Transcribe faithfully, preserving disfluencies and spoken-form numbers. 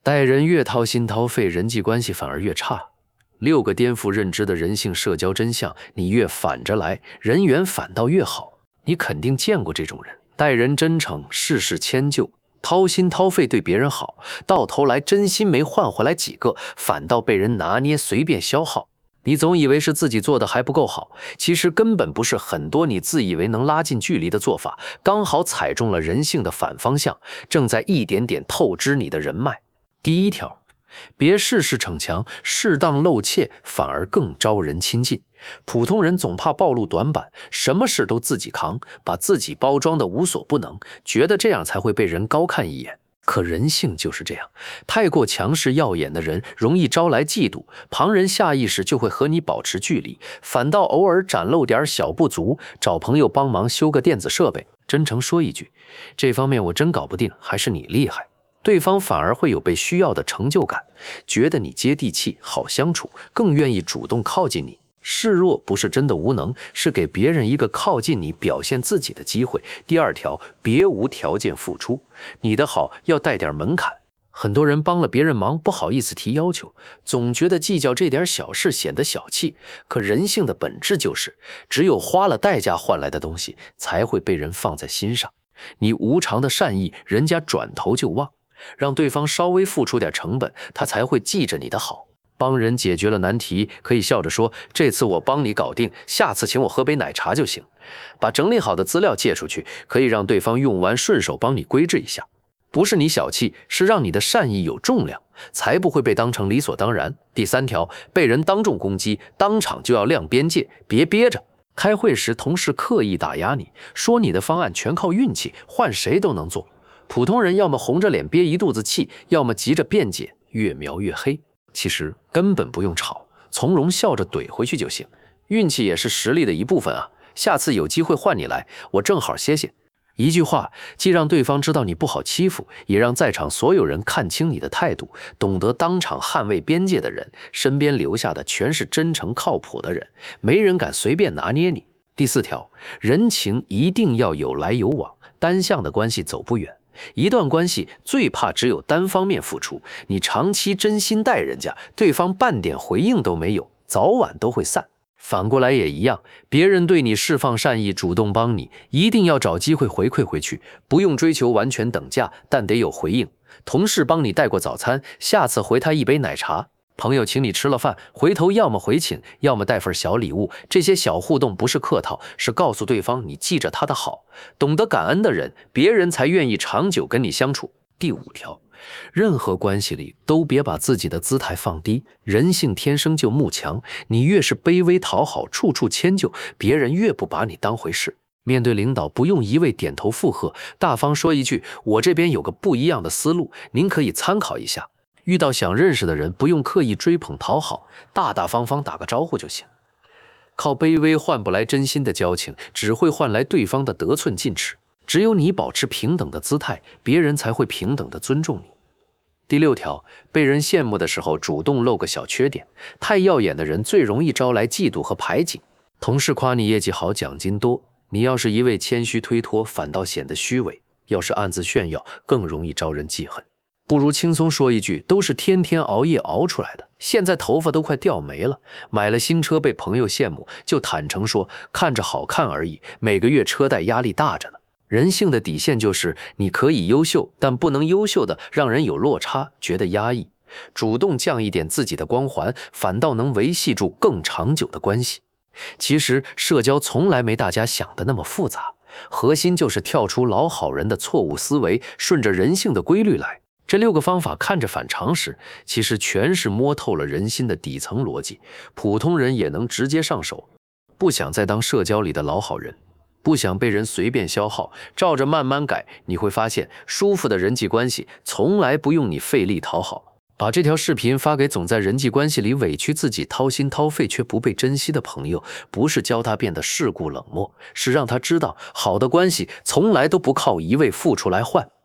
待人越掏心掏肺，人际关系反而越差。六个颠覆认知的人性社交真相，你越反着来，人缘反倒越好。你肯定见过这种人，待人真诚，事事迁就，掏心掏肺对别人好，到头来真心没换回来几个，反倒被人拿捏随便消耗。你总以为是自己做的还不够好，其实根本不是，很多你自以为能拉近距离的做法，刚好踩中了人性的反方向，正在一点点透支你的人脉。第一条，别事事逞强，适当露怯反而更招人亲近。普通人总怕暴露短板，什么事都自己扛，把自己包装的无所不能，觉得这样才会被人高看一眼。可人性就是这样，太过强势耀眼的人容易招来嫉妒，旁人下意识就会和你保持距离，反倒偶尔展露点小不足，找朋友帮忙修个电子设备，真诚说一句，这方面我真搞不定，还是你厉害。对方反而会有被需要的成就感，觉得你接地气，好相处，更愿意主动靠近你。示弱不是真的无能，是给别人一个靠近你、表现自己的机会。第二条，别无条件付出，你的好要带点门槛。很多人帮了别人忙，不好意思提要求，总觉得计较这点小事显得小气。可人性的本质就是，只有花了代价换来的东西，才会被人放在心上。你无偿的善意，人家转头就忘。让对方稍微付出点成本，他才会记着你的好。帮人解决了难题，可以笑着说，这次我帮你搞定，下次请我喝杯奶茶就行。把整理好的资料借出去，可以让对方用完顺手帮你规制一下。不是你小气，是让你的善意有重量，才不会被当成理所当然。第三条，被人当众攻击，当场就要亮边界，别憋着。开会时同事刻意打压你，说你的方案全靠运气，换谁都能做。普通人要么红着脸憋一肚子气，要么急着辩解，越描越黑。其实根本不用吵，从容笑着怼回去就行。运气也是实力的一部分啊，下次有机会换你来，我正好歇歇。一句话，既让对方知道你不好欺负，也让在场所有人看清你的态度。懂得当场捍卫边界的人，身边留下的全是真诚靠谱的人，没人敢随便拿捏你。第四条，人情一定要有来有往，单向的关系走不远。一段关系最怕只有单方面付出，你长期真心待人家，对方半点回应都没有，早晚都会散。反过来也一样，别人对你释放善意，主动帮你，一定要找机会回馈回去，不用追求完全等价，但得有回应。同事帮你带过早餐，下次回他一杯奶茶。朋友请你吃了饭，回头要么回请，要么带份小礼物。这些小互动不是客套，是告诉对方你记着他的好。懂得感恩的人，别人才愿意长久跟你相处。第五条，任何关系里都别把自己的姿态放低，人性天生就慕强，你越是卑微讨好，处处迁就，别人越不把你当回事。面对领导，不用一味点头附和，大方说一句，我这边有个不一样的思路，您可以参考一下。遇到想认识的人，不用刻意追捧讨好，大大方方打个招呼就行。靠卑微换不来真心的交情，只会换来对方的得寸进尺。只有你保持平等的姿态，别人才会平等的尊重你。第六条，被人羡慕的时候主动露个小缺点，太耀眼的人最容易招来嫉妒和排挤。同事夸你业绩好，奖金多，你要是一味谦虚推脱，反倒显得虚伪；要是暗自炫耀，更容易招人记恨。不如轻松说一句，都是天天熬夜熬出来的，现在头发都快掉没了，买了新车被朋友羡慕，就坦诚说看着好看而已，每个月车贷压力大着呢。人性的底线就是你可以优秀，但不能优秀的让人有落差，觉得压抑。主动降一点自己的光环，反倒能维系住更长久的关系。其实社交从来没大家想的那么复杂，核心就是跳出老好人的错误思维，顺着人性的规律来。这六个方法看着反常识，其实全是摸透了人心的底层逻辑，普通人也能直接上手。不想再当社交里的老好人，不想被人随便消耗，照着慢慢改，你会发现舒服的人际关系从来不用你费力讨好。把这条视频发给总在人际关系里委屈自己、掏心掏肺却不被珍惜的朋友，不是教他变得世故冷漠，是让他知道好的关系从来都不靠一味付出来换。